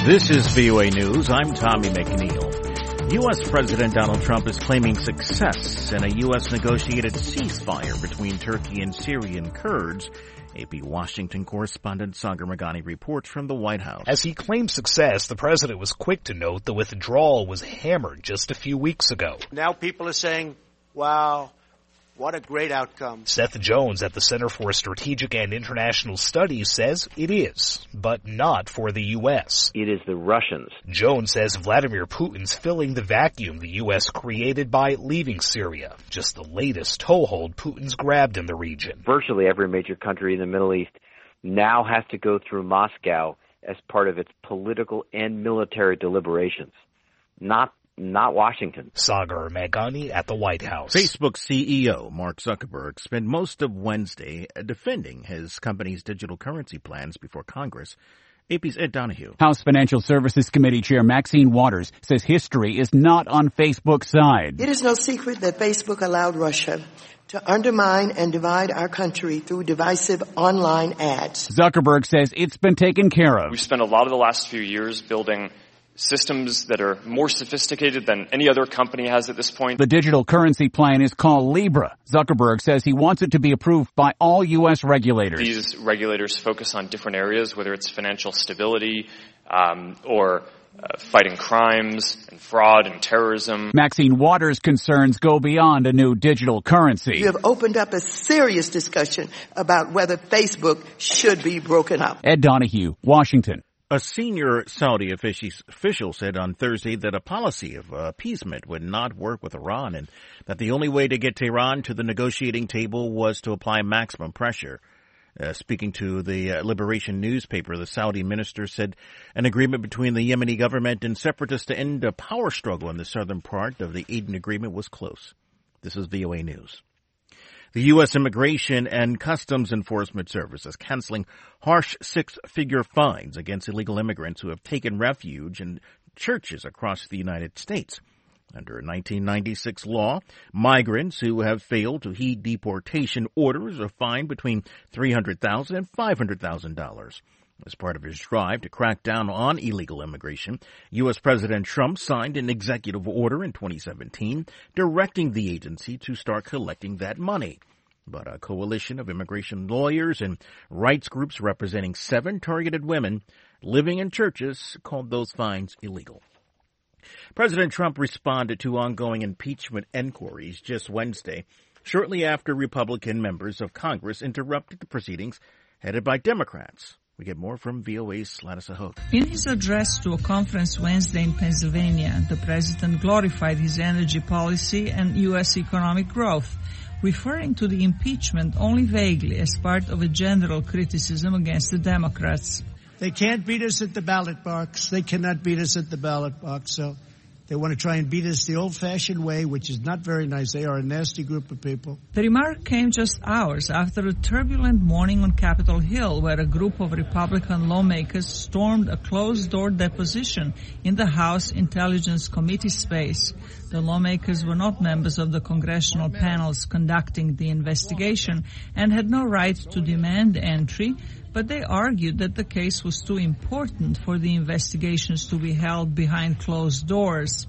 This is VOA News. I'm Tommy McNeil. U.S. President Donald Trump is claiming success in a U.S. negotiated ceasefire between Turkey and Syrian Kurds. AP Washington correspondent Sagar Meghani reports from the White House. As he claimed success, the president was quick to note the withdrawal was hammered just a few weeks ago. Now people are saying, wow, what a great outcome. Seth Jones at the Center for Strategic and International Studies says it is, but not for the U.S. It is the Russians. Jones says Vladimir Putin's filling the vacuum the U.S. created by leaving Syria, just the latest toehold Putin's grabbed in the region. Virtually every major country in the Middle East now has to go through Moscow as part of its political and military deliberations, not Washington. Sagar Meghani at the White House. Facebook CEO Mark Zuckerberg spent most of Wednesday defending his company's digital currency plans before Congress. AP's Ed Donahue. House Financial Services Committee Chair Maxine Waters says history is not on Facebook's side. It is no secret that Facebook allowed Russia to undermine and divide our country through divisive online ads. Zuckerberg says it's been taken care of. We've spent a lot of the last few years building systems that are more sophisticated than any other company has at this point. The digital currency plan is called Libra. Zuckerberg says he wants it to be approved by all U.S. regulators. These regulators focus on different areas, whether it's financial stability or fighting crimes and fraud and terrorism. Maxine Waters' concerns go beyond a new digital currency. You have opened up a serious discussion about whether Facebook should be broken up. Ed Donahue, Washington. A senior Saudi official said on Thursday that a policy of appeasement would not work with Iran and that the only way to get Tehran to the negotiating table was to apply maximum pressure. Speaking to the Liberation newspaper, the Saudi minister said an agreement between the Yemeni government and separatists to end a power struggle in the southern part of the Aden Agreement was close. This is VOA News. The U.S. Immigration and Customs Enforcement Service is canceling harsh six-figure fines against illegal immigrants who have taken refuge in churches across the United States. Under a 1996 law, migrants who have failed to heed deportation orders are fined between $300,000 and $500,000. As part of his drive to crack down on illegal immigration, U.S. President Trump signed an executive order in 2017 directing the agency to start collecting that money. But a coalition of immigration lawyers and rights groups representing 7 targeted women living in churches called those fines illegal. President Trump responded to ongoing impeachment inquiries just Wednesday, shortly after Republican members of Congress interrupted the proceedings headed by Democrats. We get more from VOA's Ladisa Hook. In his address to a conference Wednesday in Pennsylvania, the president glorified his energy policy and U.S. economic growth, referring to the impeachment only vaguely as part of a general criticism against the Democrats. They can't beat us at the ballot box. They cannot beat us at the ballot box. So they want to try and beat us the old-fashioned way, which is not very nice. They are a nasty group of people. The remark came just hours after a turbulent morning on Capitol Hill, where a group of Republican lawmakers stormed a closed-door deposition in the House Intelligence Committee space. The lawmakers were not members of the congressional panels conducting the investigation and had no right to demand entry, but they argued that the case was too important for the investigations to be held behind closed doors.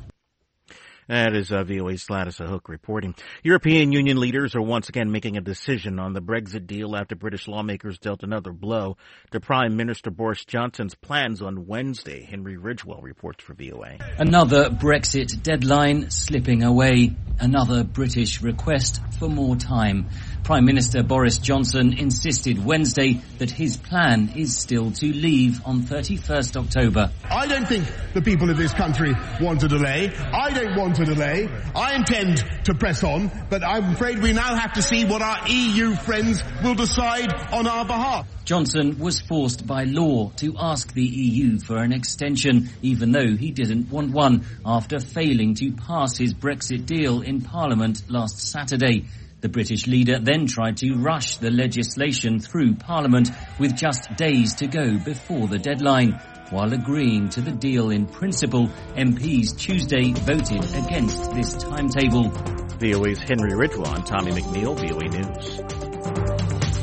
That is VOA's Ladisa Hook reporting. European Union leaders are once again making a decision on the Brexit deal after British lawmakers dealt another blow to Prime Minister Boris Johnson's plans on Wednesday. Henry Ridgewell reports for VOA. Another Brexit deadline slipping away. Another British request for more time. Prime Minister Boris Johnson insisted Wednesday that his plan is still to leave on 31st October. I don't think the people of this country want a delay. I don't want a delay. I intend to press on, but I'm afraid we now have to see what our EU friends will decide on our behalf. Johnson was forced by law to ask the EU for an extension, even though he didn't want one, after failing to pass his Brexit deal in Parliament last Saturday. The British leader then tried to rush the legislation through Parliament with just days to go before the deadline. While agreeing to the deal in principle, MPs Tuesday voted against this timetable. VOA's Henry Ridgewell and Tommy McNeil, VOA News.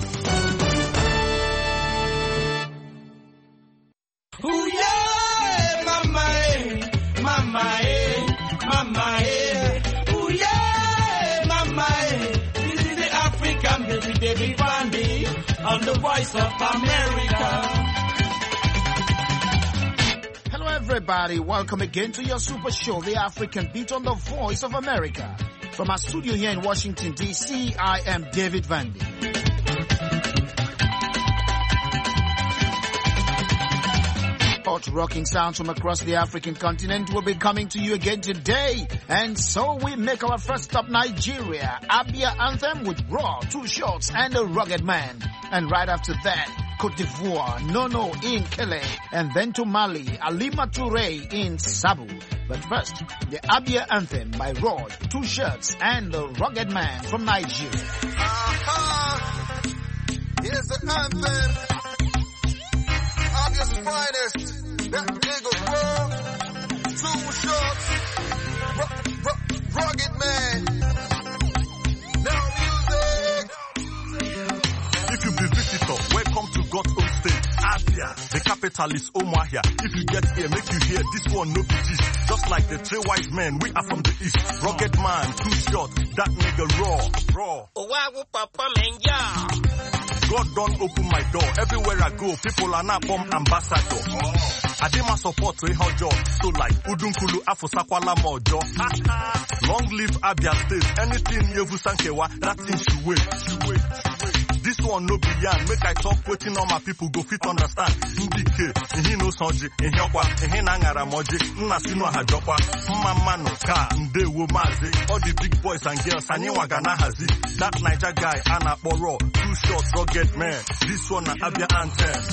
Ooh, yeah! voice of America. Hello everybody, welcome again to your super show, The African Beat on the Voice of America. From our studio here in Washington, D.C., I am David Vandy. Hot rocking sounds from across the African continent will be coming to you again today. And so we make our first stop Nigeria, Abia Anthem with Raw, Two Shots, and A Rugged Man. And right after that, Cote d'Ivoire, Nono in Kele, and then to Mali, Alima Touré in Sabu. But first, the Abia Anthem by Raw, Two Shots, and The Rugged Man from Nigeria. Here's the anthem. Abia's finest. That nigga Raw, Two Shots, Rugged Man. Now music. If you be visitor, welcome to God's own state. Abia, the capital is Umuahia. If you get here, make you hear this one no be gist. Just like the three wise men, we are from the east. Rugged Man, Two Shots, that nigga Raw. Owawu Papa Menja. God don't open my door. Everywhere I go, people are now bomb ambassador. Adema support to a job. So like Udunkulu Afosakwala Mojo. Long live Abia State. Anything Yevu Sankewa, that thing should wait. This one no be yarn. Make I talk waiting on my people go fit understand. Ndike, he no sonji, he nangara moji, nasino hajokwa, mamano ka, nde womazi. All the big boys and girls, wagana hazi. That Niger guy, Anna Boro, Two Shots, Rugged Man. This one na Abia Anthem.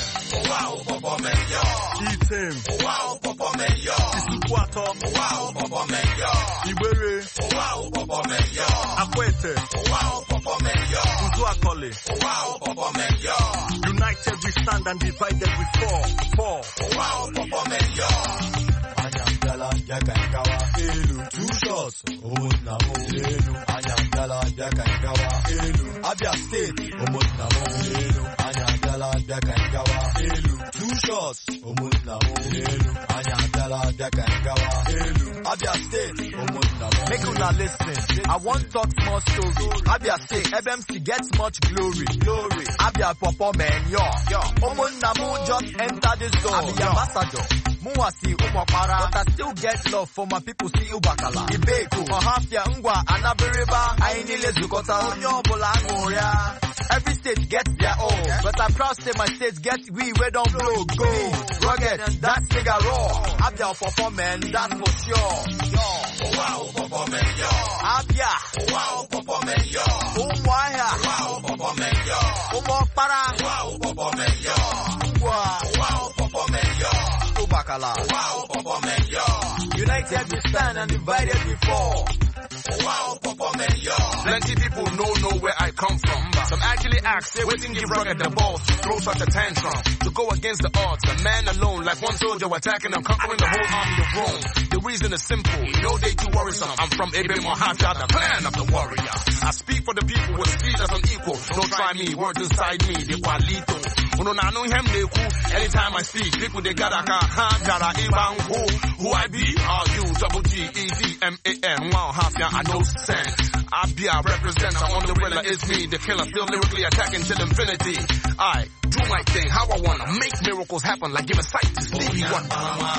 Wow, Papa Menyo. Eat him. Wow, Papa Menyo. Isukwato. Wow, Papa Menyo. Ibere. Wow, Papa Menyo. Akwete. Wow, Papa Menyo. Uzuakole. Wow, Papa Menyo. United we stand and divided we fall. Wow, Papa Menyo. Anyangala Yakangawa Elu. Two Shots. Omunamo Elu. Anyangala Yakangawa Elu. Abia State. Omunamo Elu. Anyangala Yakangawa Elu. Two Shots. Omunamo Elu. Anyangala Yakangawa Elu. Abia State. Omunamo. Make una listen. I want talk small story. Abia State. FMC gets much glory. Abia Papa Man, yo. Omunamo just enter this door. Abia ambassador. Muwasi Umokara, but I still get love for my people see Ubakala. Ibeku, Mahafia, Ngwa, Anabiriba, Ainile Zukota, Onyo, Bolangoria. Every state gets their own, but I'm proud to say my state gets we don't blow. Go, Rugged, that's nigga Raw. Abia Papa Man, that's for sure. Wow, Papa Man, yo. Abia. Wow, Papa Man, yo. Umuahia. Wow, Papa Man, yo. Umokara. Wow, Papa Man, yo. Ngwa. Wow, Papa Man, yo. Ubakala. Wow, Papa Man, yo. United we stand and divided we fall. Wow, Papa Man, yo. Plenty people know where I come from. Some actually ask, say, waiting give Rugged the balls to throw such a tantrum. To go against the odds, a man alone, like one soldier attacking and conquering the whole army of Rome. The reason is simple, no day too worrisome. I'm from Ibn Mohafia, the clan of the warrior. I speak for the people with speed as unequal. Don't try me, words inside me, they qualito. Anytime I speak, people they gotta gotta who I be, R-U-G-G-E-D-M-A-N. Wow, Hafia, I know sense. I be a representative on the gorilla, it's me, the killer, still lyrically attacking till infinity. I do my thing, how I wanna make miracles happen, like give a sight to Stevie Wonder.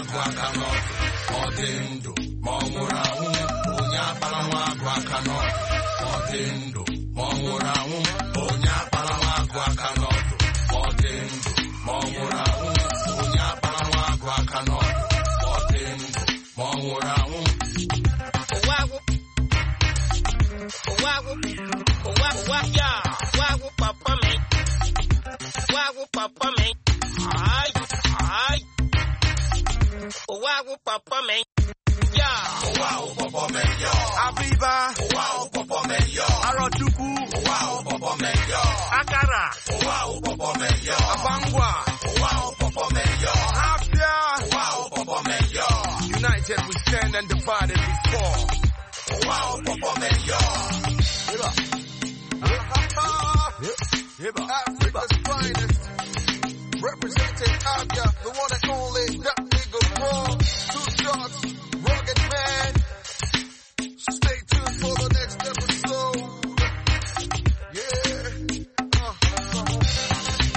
Papa Man, yeah. Wow, Papa Man, yo. Abiba, wow, Papa Man, yo. Aroduku, wow, Papa Man, yo. Akara, wow, Papa Man, yo. Abangwa, wow, Papa Man, yo. Hafia, wow, Papa Man, yo. United we stand and divided we fall. Wow, Papa Man, yo. Africa's finest, representing Abia, the one and only, that nigga Raw, Two Shots, Rugged Man. Stay tuned for the next episode. Yeah.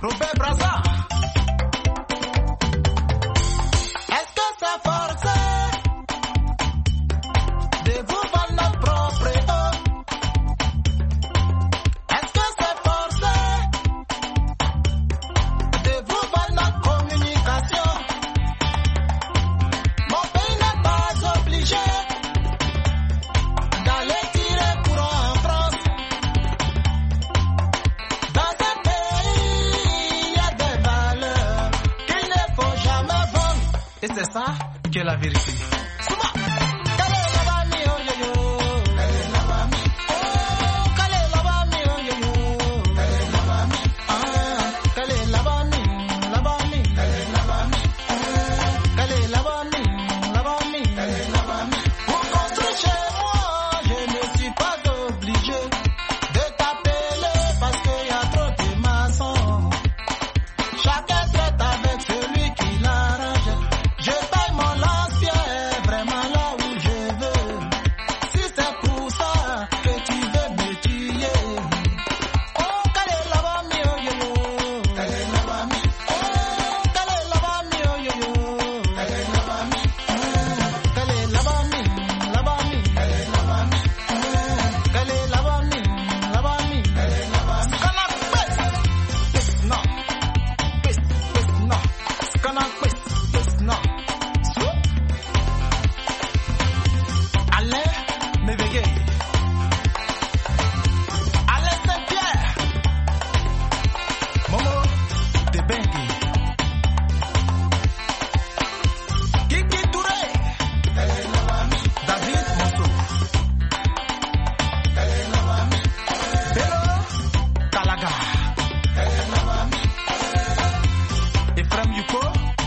Robert Brazza. Est-ce que c'est forcé de vous vendre notre propre eau? Est-ce que c'est forcé de vous vendre notre communication? Mon pays n'est pas obligé d'aller tirer courant en France. Dans ce pays, il y a des valeurs qu'il ne faut jamais vendre. Et c'est ça qui est la vérité. Souma, kale labami oh yo yo, kale labami, oh kale labami oh yo yo, kale labami, kale labami, labami, kale labami, kale labami, labami, kale labami. Pour construire chez moi, je ne suis pas obligé de t'appeler parce qu'il y a trop de maçons. Chacun traite avec celui qui l'arrange. Je paye mon lance-pierre vraiment là où je veux. Si c'est pour ça que tu veux me tuer. Oh, kale labami oh yo yo, kale labami, oh kale labami oh yo yo, kale labami, kale labami, labami, kale labami, kale labami, labami, kale labami. Skana quest, no, no, skana quest, no. Alain Mévegué, Alain Saint-Pierre, Momo de Bengue, Kiki Touré, David Monceau, Bello Kalaga, Ephraim Yuko,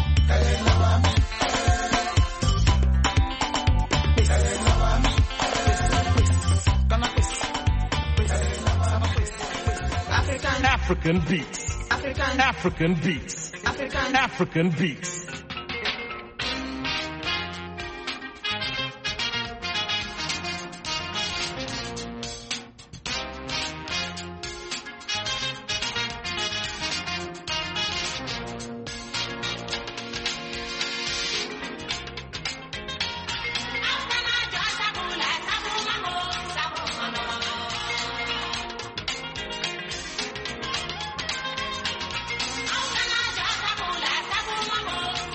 African beats. African beats. African beats. Sabula, sabula,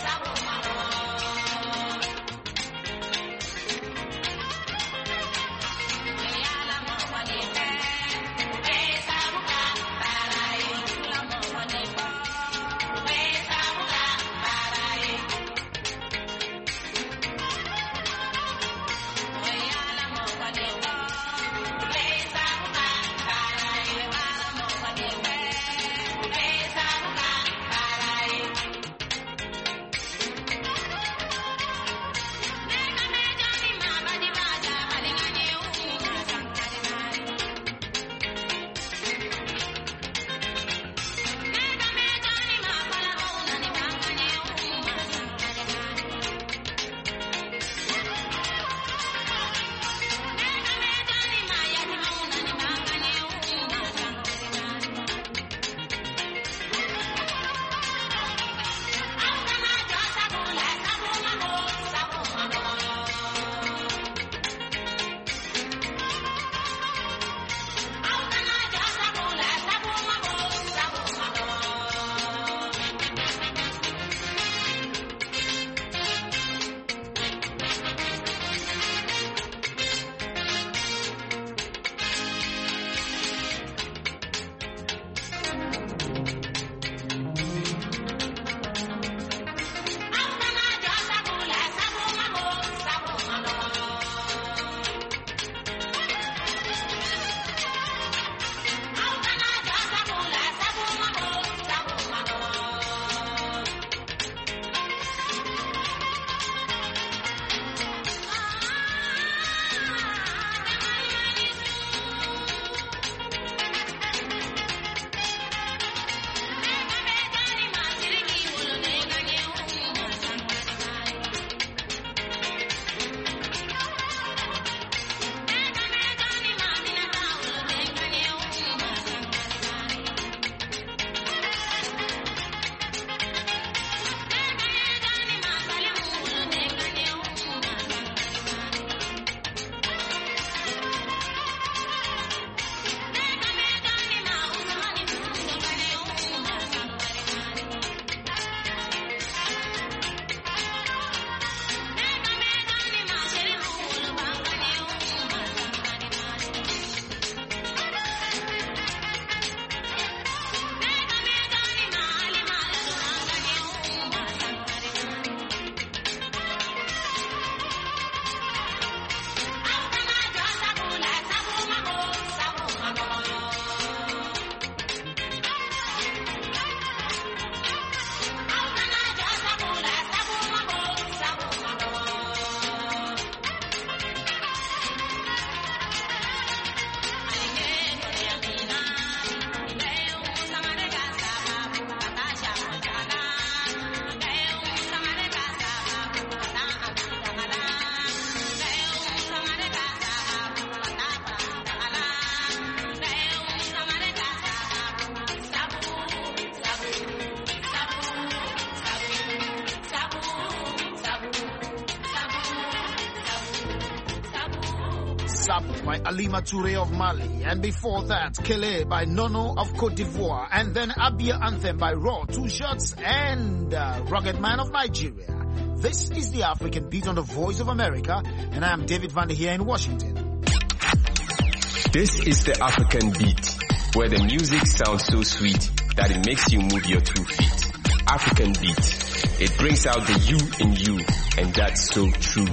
Sabt by Alima Touré of Mali. And before that, Kele by Nono of Cote d'Ivoire. And then Abia Anthem by Raw, Two Shots, and Rugged Man of Nigeria. This is the African Beat on the Voice of America, and I am David Vander here in Washington. This is the African Beat, where the music sounds so sweet that it makes you move your 2 feet. African Beat. It brings out the you in you, and that's so true.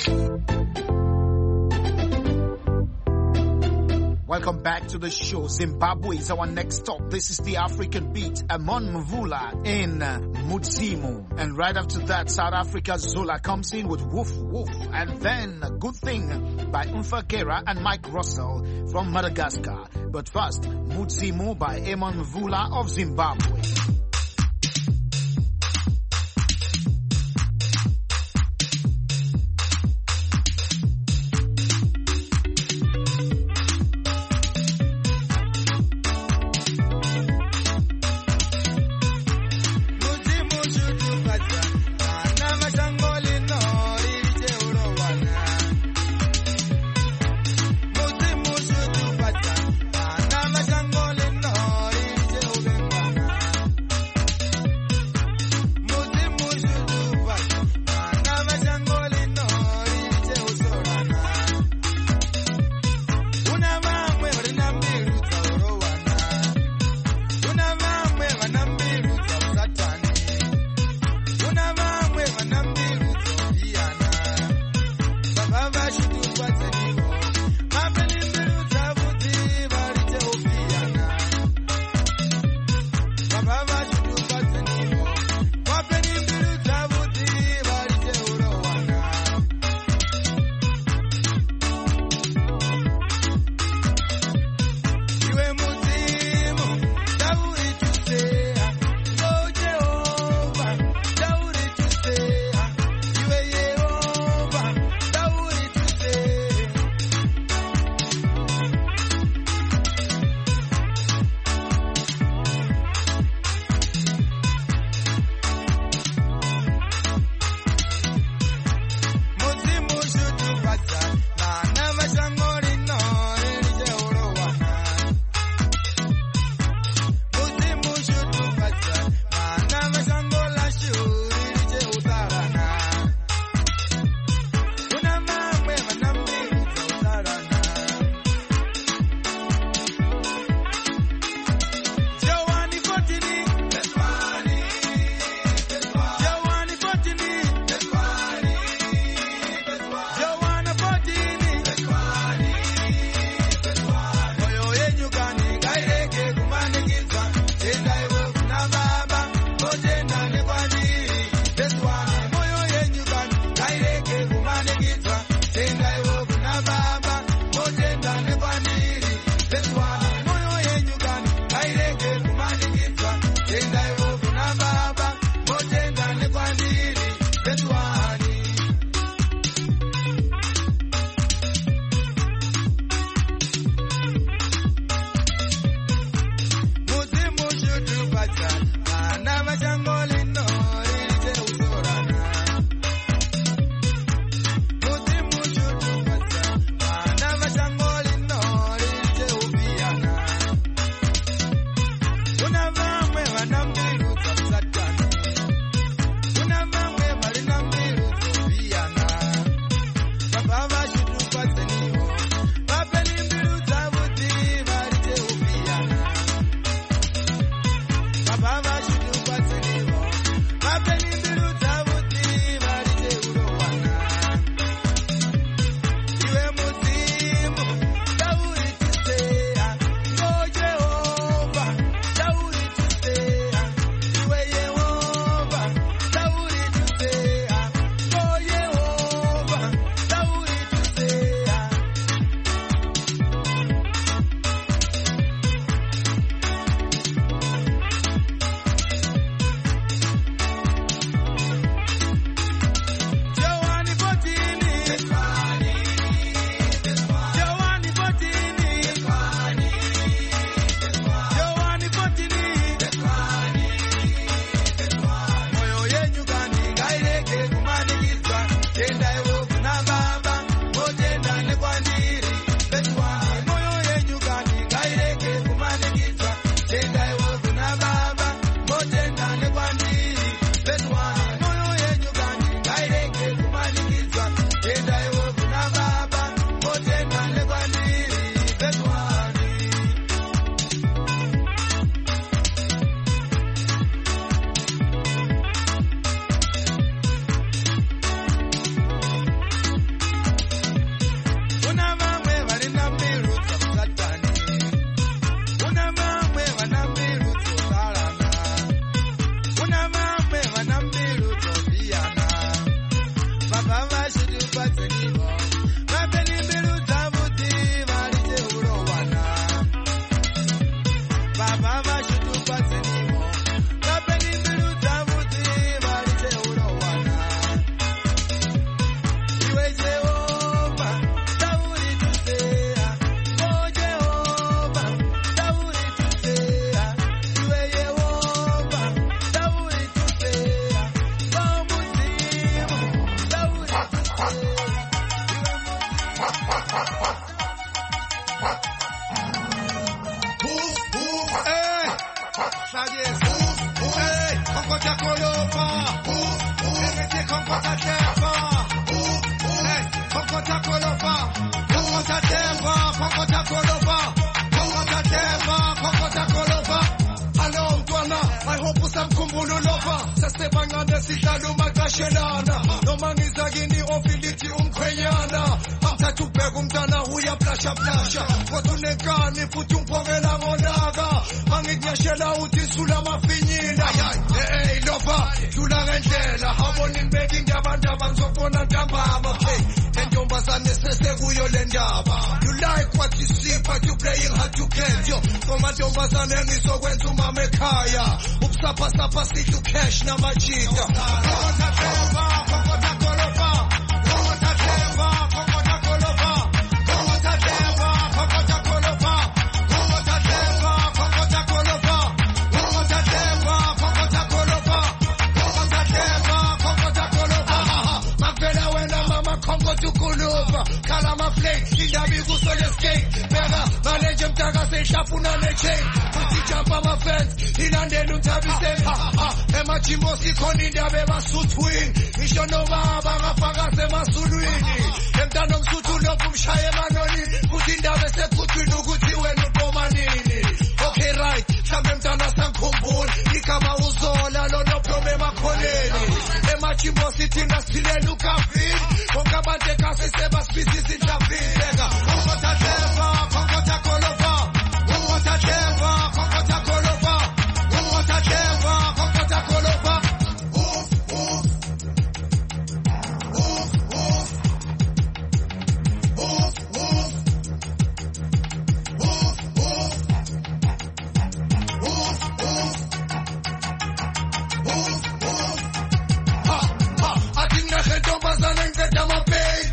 Welcome back to the show. Zimbabwe is our next stop. This is the African Beat, Amon Mvula in Mudzimu. And right after that, South Africa's Zola comes in with Woof Woof. And then Good Thing by Umfakera and Mike Russell from Madagascar. But first, Mudzimu by Amon Mvula of Zimbabwe. is. Hey, Congo Takolopa. Hey, Congo Tatemba. Hey, Congo Takolopa. Congo Tatemba, Congo Takolopa. Congo Tatemba, Congo Takolopa. Hello, Dwana, I hope usamkhumbulo lopa. Sasebangane sidlala umakashelana. Noma ngizakini ofilithi umkhwenyana. Amthatha ubheka umntana uyaplasha plasha. Kodwa unenkani futhi umphokela ngonaka. Angikunyashela uthi isula mafinyila. Hey, lopa, dlula ngendlela. Habona inibeki ngabantu abangizobona ntambama. Entombazane sesekuyo le ndaba. You like what you see, but you playing hard to get. Yo, komantombazane ngizokwenza umama ekhaya. Upsapha sithi cash namajita. Kalama flake, indabi kusole skate. Bega, manager mtaka se shafuna ne chain. Puti jump on my fence, inandelu ntabi se. Ema chimbo si koni ndabe masutwin. Mishono banga faga se masuluini. Emtano msutu lopu mshaye manoni. Puti ndabe se kutwinu kuti wenu pomanini. Okay right, sabe mtana sankumbul. Ikama uzola lono problema koneni. Ema chimbo si tinga sile luka feed. Konga bante kasi seba species in the field. Kongo Tatemba, Kongo Takolopa. Kongo Tatemba, Kongo Takolopa. Kongo Tatemba, Kongo Takolopa. I think I can do bazan and get them a pay.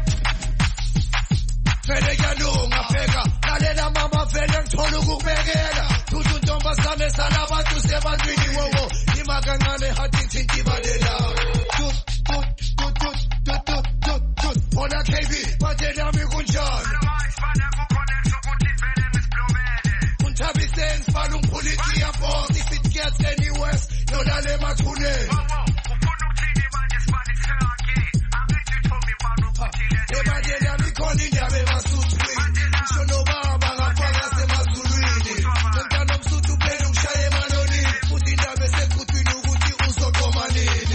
Fede galunga pega, nalela mama fede tolugu begela. Tutu tomba same salaba tu seba twini wowo. Imagangane hati tinti badela. Tut. Ona KB, badela mi kunjan. Untabi sense palum politia boss. If it gets any worse, no dale matune. Ebadela mi koni ndabe masutwi. Shono baba ngafaka se masuluini. Nantano msutu pele mshaye manoni. Puti ndabe se kutwini uguti uzokoma nini.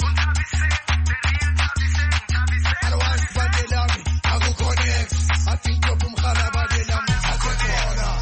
Otherwise badela mi agu connect. I think yopu mkhala badela mi asekona.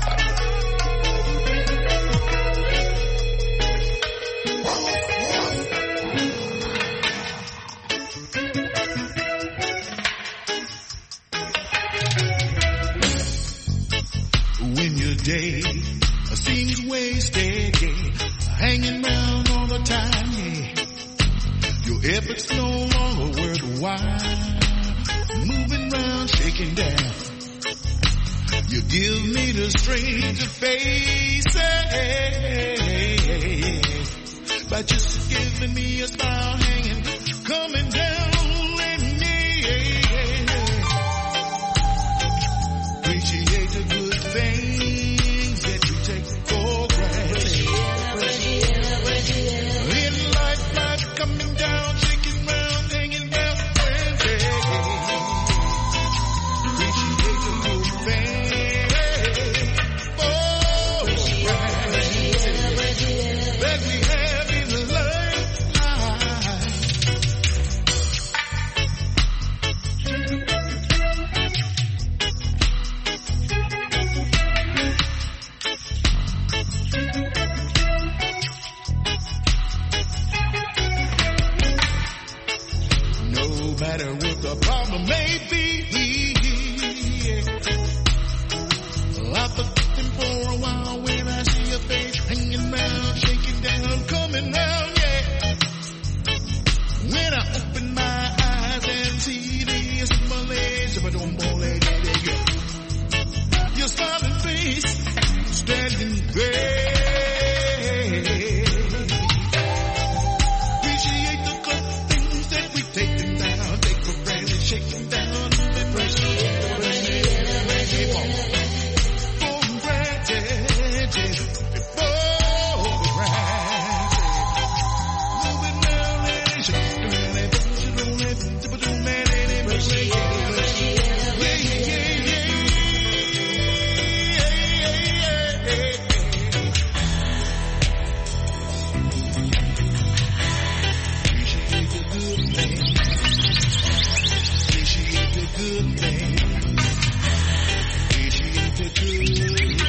When your day seems wasted, hanging around all the time, your efforts no longer worthwhile. Moving around, shaking down. You give me the strength to face it, by just giving me a smile, hanging, coming down in me. Appreciate the good things that you take for granted. In life coming down, shaking round, hanging down, appreciate the good things. Oh, that we have in life. No matter what the problem may be, I've been for a while when I see your face hanging round, shaking down. good thing. Appreciate the good thing. Appreciate the good thing.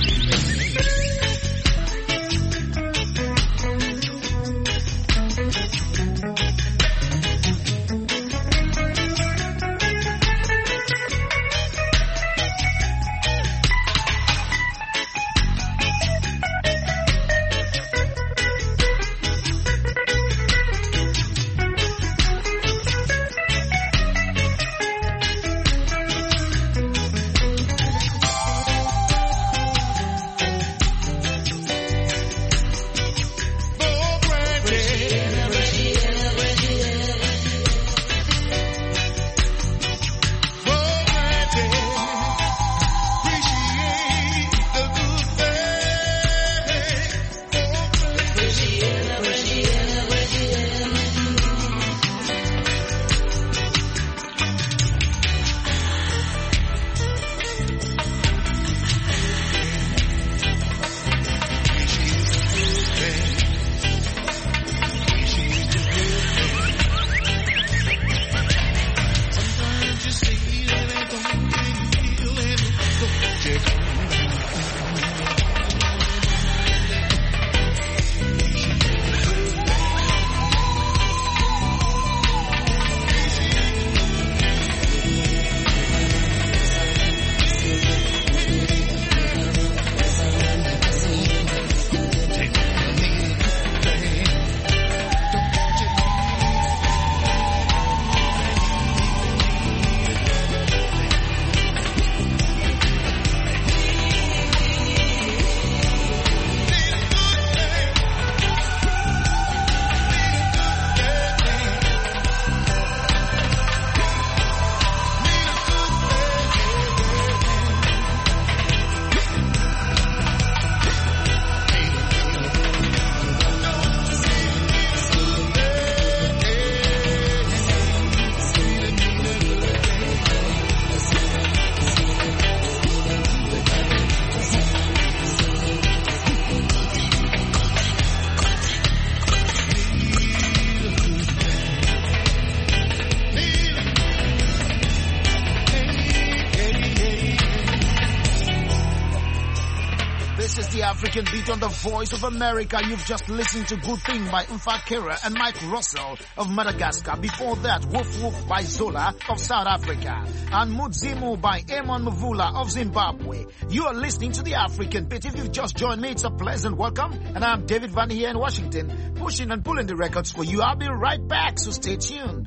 African Beat on the Voice of America. You've just listened to Good Thing by Mfakira and Mike Russell of Madagascar. Before that, Woof Woof by Zola of South Africa. And Mudzimu by Amon Mvula of Zimbabwe. You are listening to the African Beat. If you've just joined me, it's a pleasant welcome. And I'm David Van here in Washington, pushing and pulling the records for you. I'll be right back, so stay tuned.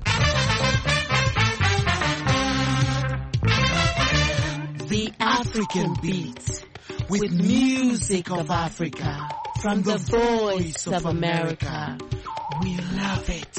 The African Beat. With music of Africa, from the Voice of America. We love it.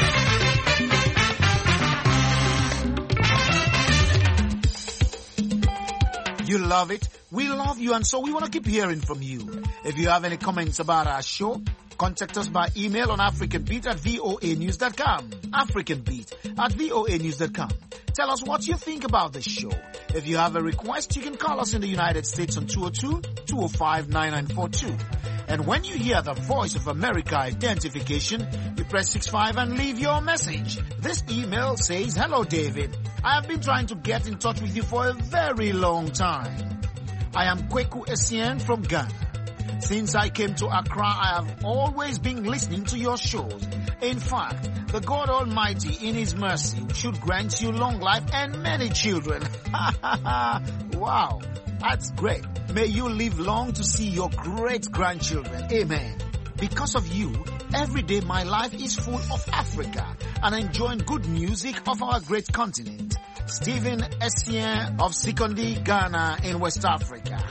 You love it? We love you, and so we want to keep hearing from you. If you have any comments about our show, contact us by email on africanbeat@voanews.com. africanbeat@voanews.com. Tell us what you think about the show. If you have a request, you can call us in the United States on 202-205-9942. And when you hear the Voice of America identification, you press 65 and leave your message. This email says, "Hello, David. I have been trying to get in touch with you for a very long time. I am Kweku Essien from Ghana. Since I came to Accra, I have always been listening to your shows. In fact, the God Almighty in His mercy should grant you long life and many children." Wow, that's great. May you live long to see your great-grandchildren. Amen. Because of you, every day my life is full of Africa and enjoying good music of our great continent. Stephen Essien of Sikondi, Ghana in West Africa.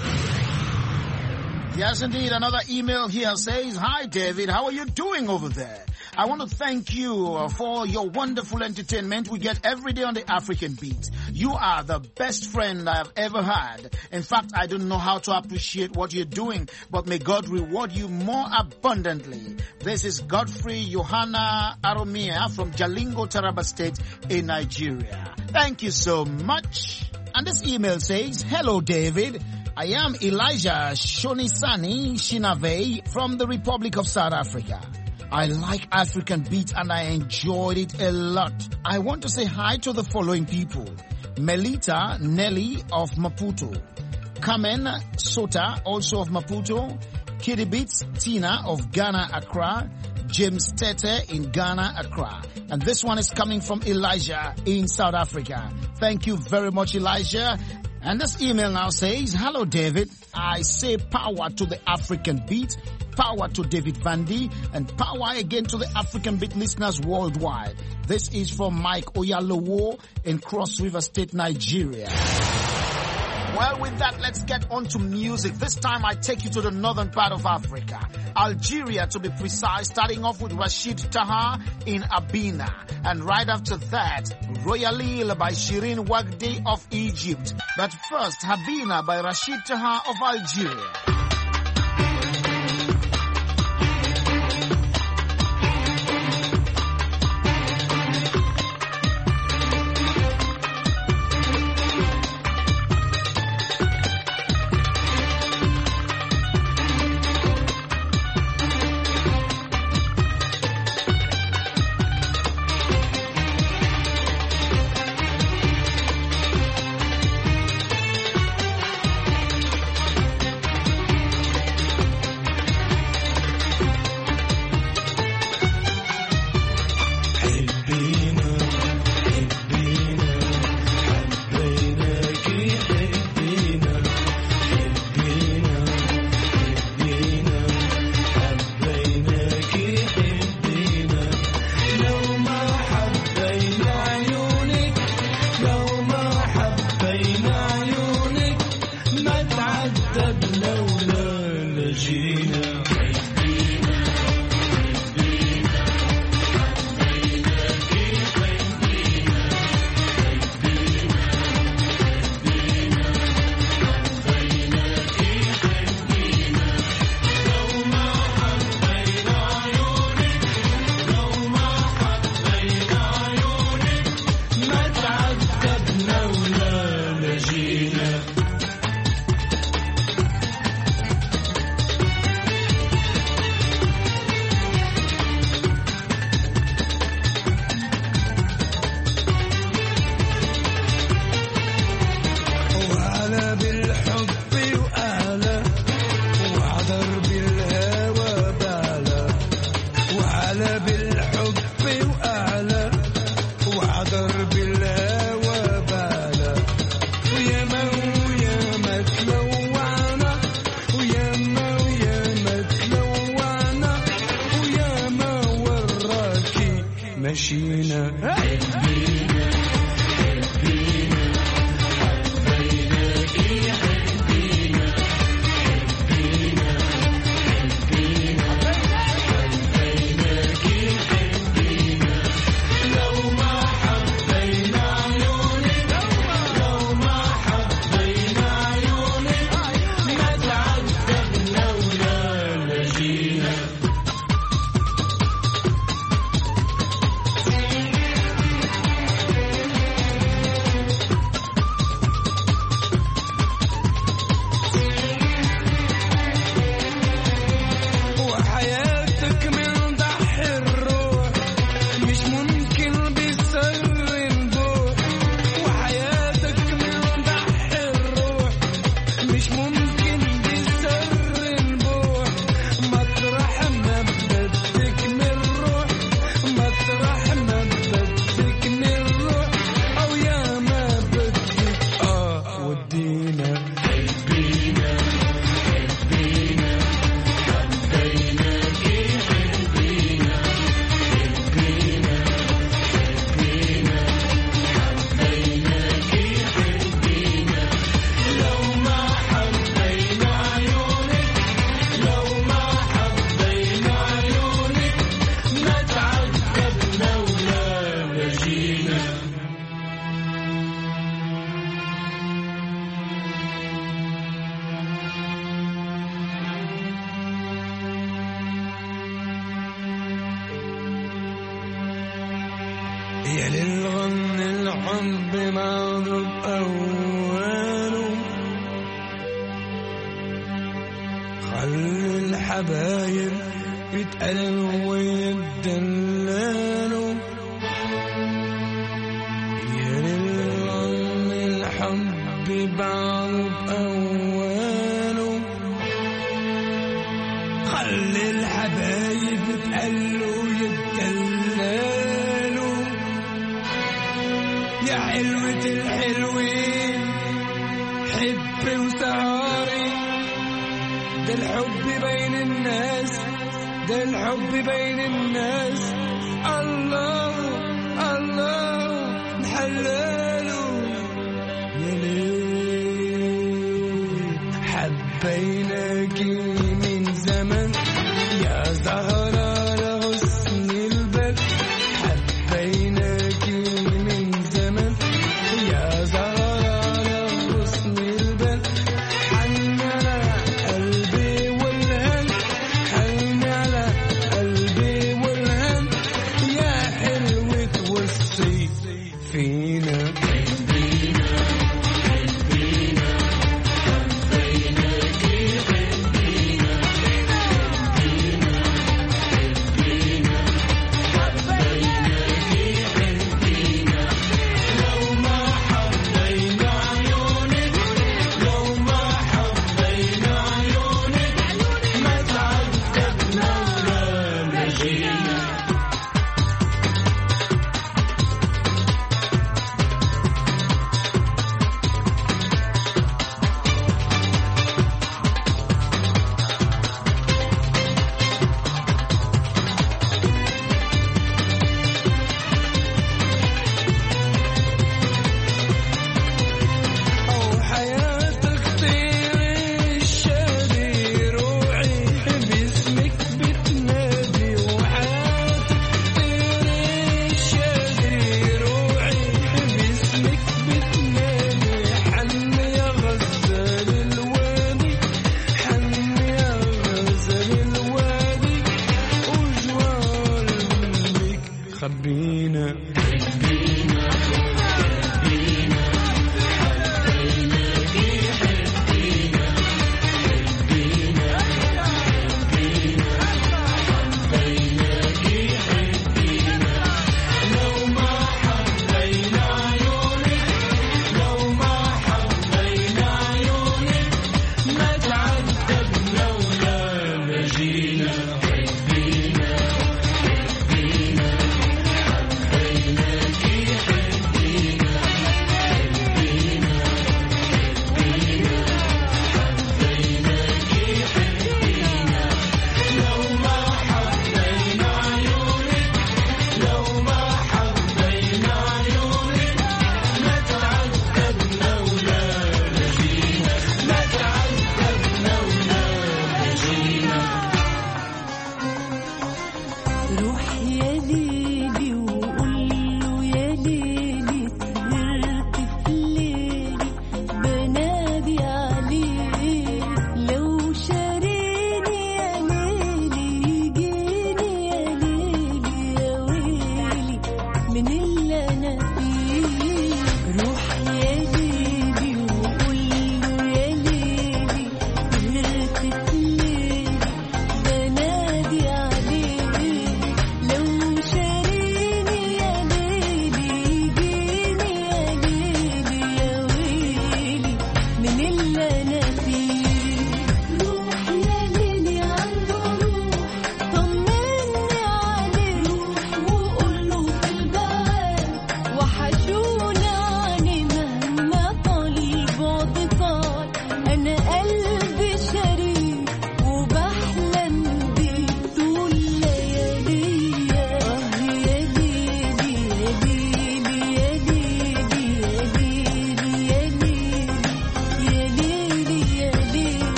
Yes, indeed. Another email here says, "Hi, David. How are you doing over there? I want to thank you for your wonderful entertainment we get every day on the African Beat. You are the best friend I have ever had. In fact, I don't know how to appreciate what you're doing, but may God reward you more abundantly." This is Godfrey Johanna Aromia from Jalingo, Taraba State in Nigeria. Thank you so much. And this email says, "Hello, David. I am Elijah Shonisani Shinave from the Republic of South Africa. I like African beat and I enjoyed it a lot. I want to say hi to the following people. Melita Nelly of Maputo. Carmen Sota, also of Maputo. Kitty Beats Tina of Ghana, Accra. James Tete in Ghana, Accra. And this one is coming from Elijah in South Africa. Thank you very much, Elijah. And this email now says, hello, David. I say power to the African beat, power to David Vandy, and power again to the African beat listeners worldwide. This is from Mike Oyalowo in Cross River State, Nigeria. Well, with that, let's get on to music. This time I take you to the northern part of Africa. Algeria, to be precise, starting off with Rashid Taha in Abina. And right after that, Royalil by Shirin Wagdi of Egypt. But first, Habina by Rashid Taha of Algeria. يا للغن الحب معروف أوله خلي الحبايب يتقلوا ويدللوا يرلم الحب بعض بأوله خلي الحبايب يتقلوا يتدللوا يا حلوة الحلوين حبي وسهاري ده الحب بين الناس ده الحب بين الناس الله الله نحلله يا ليل حبيناكي من زمان يا زهرة لحسن البال حبيناكي من زمان يا زهرة لحسن البال حن على قلبي والهم حن على قلبي والهم يا حلوة والصيف فينا خبينا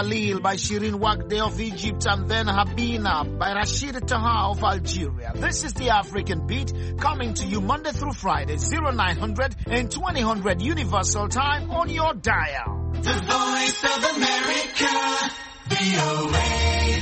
Khalil by Shirin Wagde of Egypt, and then Habina by Rashid Taha of Algeria. This is the African Beat, coming to you Monday through Friday, 0900 and 2000 Universal Time on your dial. The Voice of America, VOA.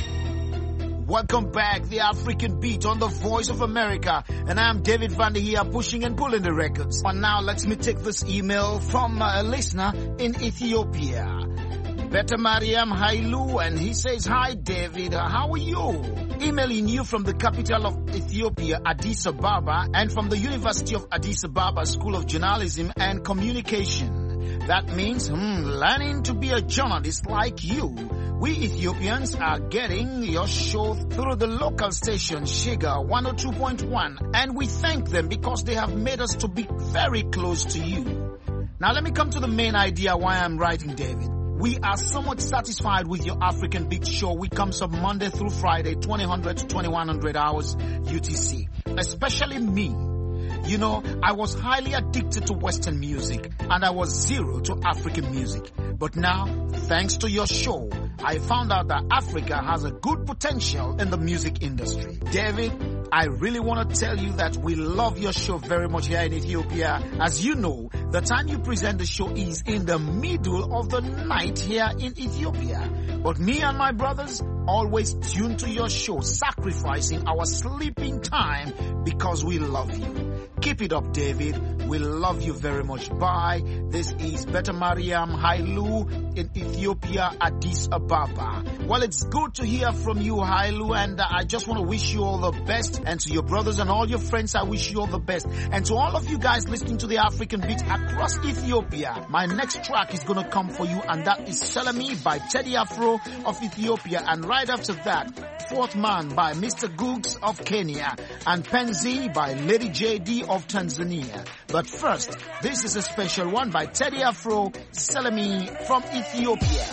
Welcome back, the African Beat on the Voice of America, and I'm David Van der here, pushing and pulling the records. And now let me take this email from a listener in Ethiopia, Beta Mariam Hailu, and he says, "Hi David, how are you? Emailing you from the capital of Ethiopia, Addis Ababa, and from the University of Addis Ababa School of Journalism and Communication. That means learning to be a journalist like you. We Ethiopians are getting your show through the local station Shiga 102.1, and we thank them because they have made us to be very close to you. Now let me come to the main idea why I'm writing, David. We are somewhat satisfied with your African Beat show, which comes up Monday through Friday, 2000 to 2100 hours UTC. Especially me. You know, I was highly addicted to Western music, and I was zero to African music. But now, thanks to your show, I found out that Africa has a good potential in the music industry. David, I really want to tell you that we love your show very much here in Ethiopia. As you know, the time you present the show is in the middle of the night here in Ethiopia. But me and my brothers always tune to your show, sacrificing our sleeping time because we love you. Keep it up, David. We love you very much. Bye. This is Beta Mariam Hailu in Ethiopia, Addis Ababa. Well, it's good to hear from you, Hailu, and I just want to wish you all the best. And to your brothers and all your friends, I wish you all the best. And to all of you guys listening to the African Beat across Ethiopia, my next track is going to come for you, and that is Selami by Teddy Afro of Ethiopia. And right after that, Fourth Man by Mr. Googs of Kenya, and Penzi by Lady JD of Tanzania. But first, this is a special one by Teddy Afro, Selami from Ethiopia.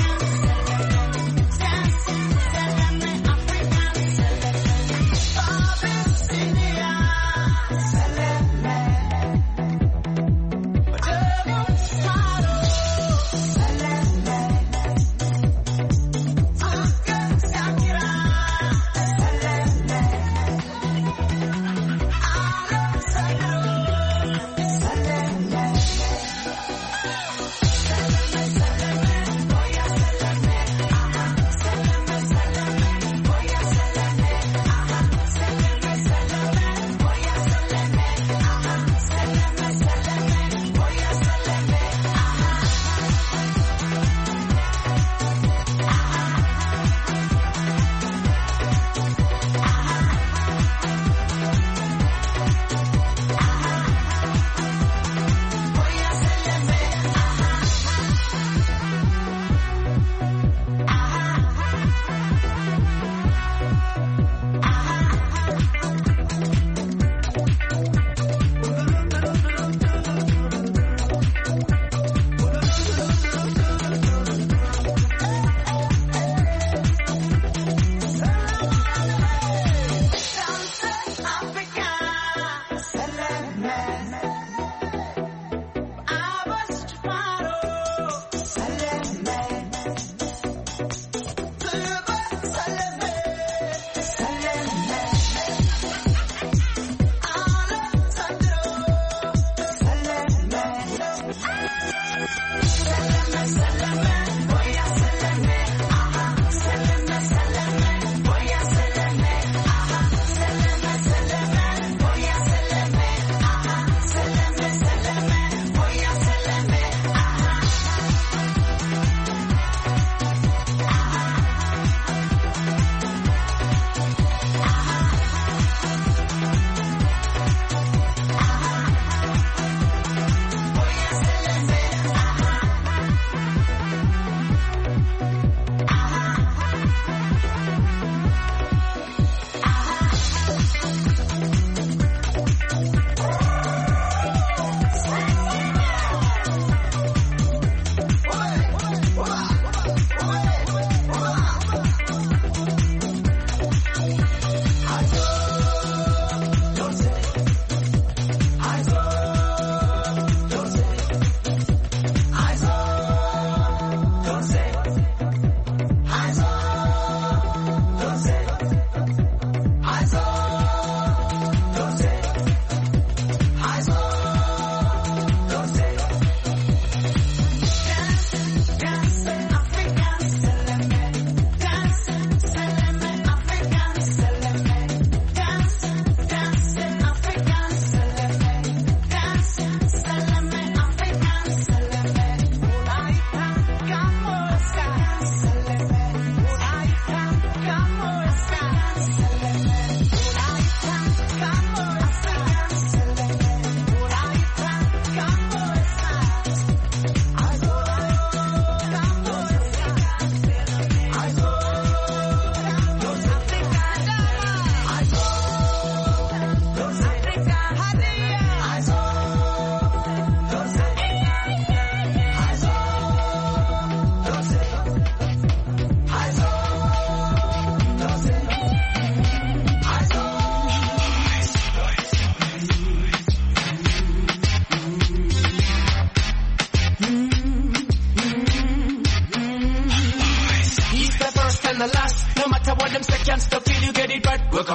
Oh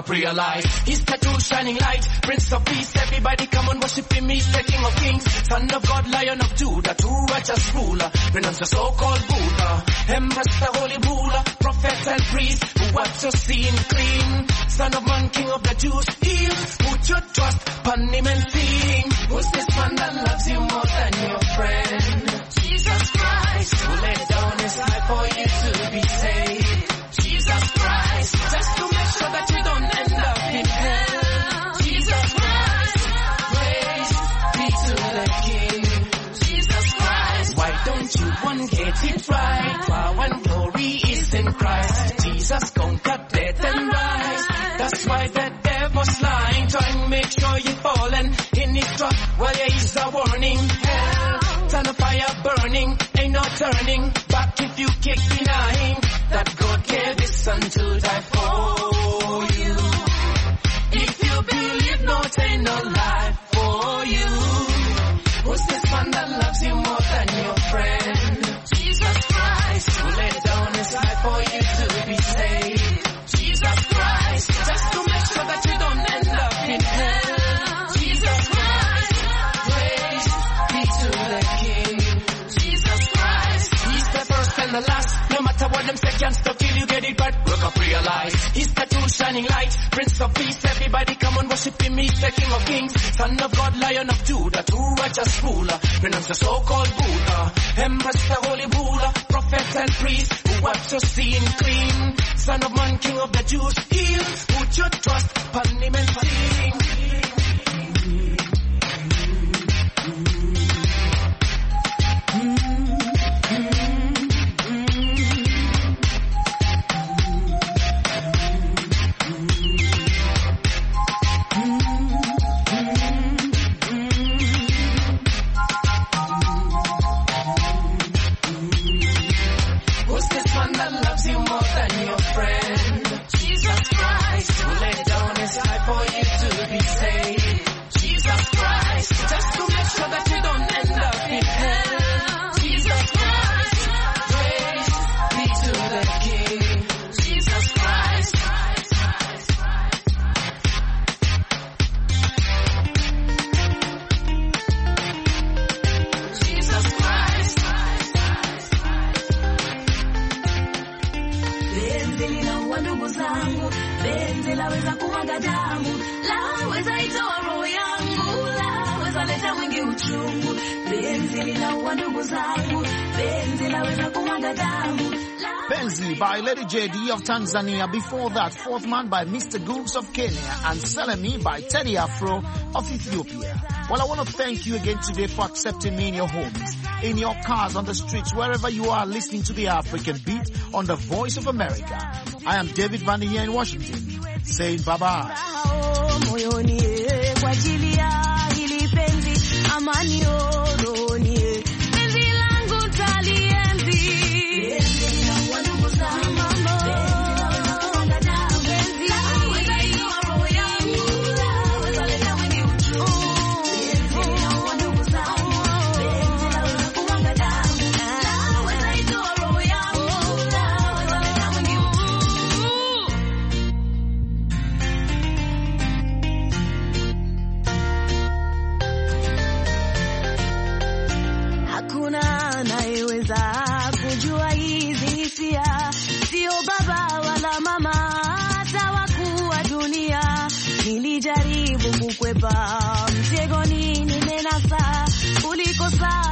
up, realize. His tattoo shining light, Prince of Peace. Everybody come and worship him, he's the King of Kings. Son of God, Lion of Judah, true righteous ruler. Renounce the so-called Buddha. Embrace the holy ruler, prophet and priest, who wipes your sin clean. Son of man, King of the Jews, heal. Put your trust upon him and sing. Who's this man that loves you more than your friend? Jesus Christ, who laid down his life for you to be saved. Jesus Christ, just to make sure that you don't end up in hell. Jesus Christ, praise be to the King. Jesus Christ, why don't you one get it right? Power and glory is in Christ. Jesus conquered death and rise. That's why the devil's lying, trying to make sure you fall and in his trap. Well, yeah, he's a warning. Hell, turn the fire burning, ain't no turning back if you keep denying that God gave his son to die for you. If you believe not, ain't no life for you. Who's this man that loves you more than your friend? Jesus Christ, who laid down his life for you to be saved. Jesus Christ, just to make sure that you don't end up in hell. Jesus Christ, praise be to the King. Jesus Christ, he's the first and the last. No matter what them say, can't stop till you get it right. Wake up, realize. He's the true shining light, Prince of Peace. Everybody come and worship him, he's the King of Kings. Son of God, Lion of Judah, true righteous ruler. Renounce the so-called Buddha. Embrace the holy ruler, prophet and priest, who wipes your sin clean. Son of man, King of the Jews, heal. Put your trust upon him and sing. Benzi by Lady JD of Tanzania. Before that, Fourth Man by Mr. Googs of Kenya, and Selemi by Teddy Afro of Ethiopia. Well, I want to thank you again today for accepting me in your homes, in your cars, on the streets, wherever you are listening to the African Beat on the Voice of America. I am David Van here in Washington, saying bye-bye. Nilijaribu kukwepa mtego, nini nimenasa kuliko saa